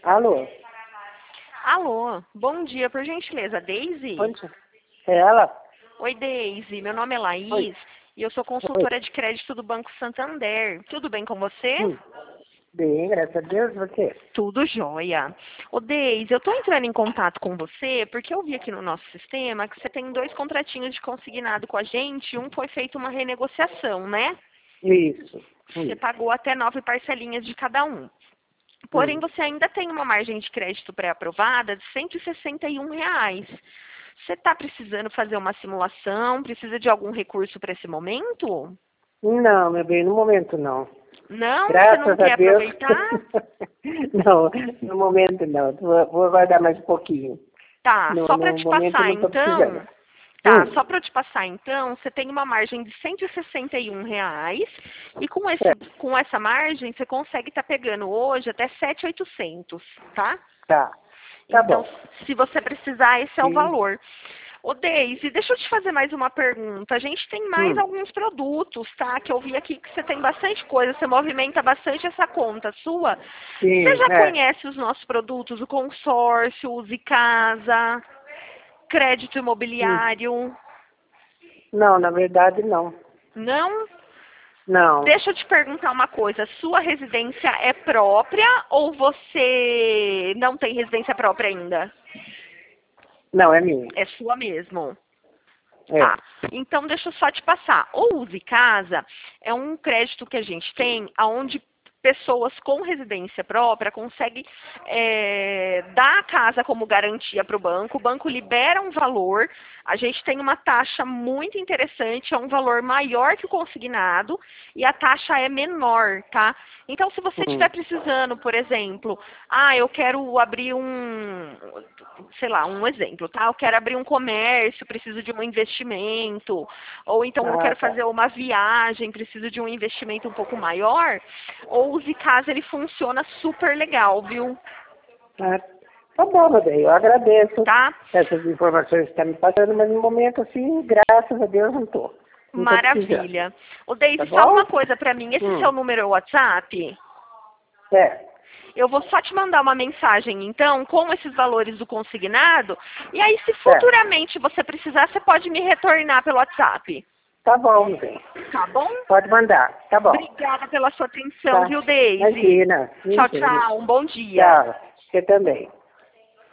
Alô? Alô, bom dia, por gentileza, Deise? Onde? É ela? Oi, Deise, meu nome é Laís Oi. e eu sou Oi. consultora de crédito do Banco Santander. Tudo bem com você? Bem, graças a Deus, você? Tudo jóia. Ô, Deise, eu tô entrando em contato com você porque eu vi aqui no nosso sistema que você tem 2 contratinhos de consignado com a gente. Um foi feito uma renegociação, né? Isso. Você pagou até 9 parcelinhas de cada um. Porém, você ainda tem uma margem de crédito pré-aprovada de R$ 161. Você está precisando fazer uma simulação? Precisa de algum recurso para esse momento? Não, meu bem, no momento não. Não? Você não Graças a quer Deus. aproveitar? Não, no momento não. Vou aguardar mais um pouquinho. Tá, No, só para no te momento passar não estou precisando. então. Tá, só para eu te passar então, você tem uma margem de R$ 161 e Certo. com essa margem você consegue estar pegando hoje até 7.800, tá? Tá. Tá Então, bom. se você precisar, esse é o Sim. valor. Ô, Deise, deixa eu te fazer mais uma pergunta. A gente tem mais alguns produtos, tá? Que eu vi aqui que você tem bastante coisa, você movimenta bastante essa conta sua. Você Sim, já é. conhece os nossos produtos, o consórcio, o Use Casa, crédito Hum. imobiliário? Não, na verdade não. Não? Não. Deixa eu te perguntar uma coisa. Sua residência é própria ou você não tem residência própria ainda? Não, é minha. É sua mesmo. É. Tá, então deixa eu só te passar. O Use Casa é um crédito que a gente tem onde pessoas com residência própria conseguem dar a casa como garantia para o banco libera um valor, a gente tem uma taxa muito interessante, é um valor maior que o consignado e a taxa é menor, tá? Então, se você estiver precisando, por exemplo, eu quero abrir sei lá, um exemplo, tá? Eu quero abrir um comércio, preciso de um investimento, ou então eu Ah, quero tá. fazer uma viagem, preciso de um investimento um pouco maior, ou o Use Casa ele funciona super legal, viu? Ah, tá bom, meu bem, eu agradeço Tá? essas informações que está me passando, mas no momento, assim, graças a Deus, não estou. Não estou precisando. Maravilha. Ô, Tá Deise, só bom? uma coisa pra mim, esse seu número é o WhatsApp? É, Eu vou só te mandar uma mensagem, então, com esses valores do consignado, e aí se é. futuramente você precisar, você pode me retornar pelo WhatsApp. Tá bom, meu bem. Tá bom? Pode mandar. Tá bom. Obrigada pela sua atenção, Tá. viu, Deise? Imagina. Tchau, Imagina. tchau. Um bom dia. Tchau. Você também.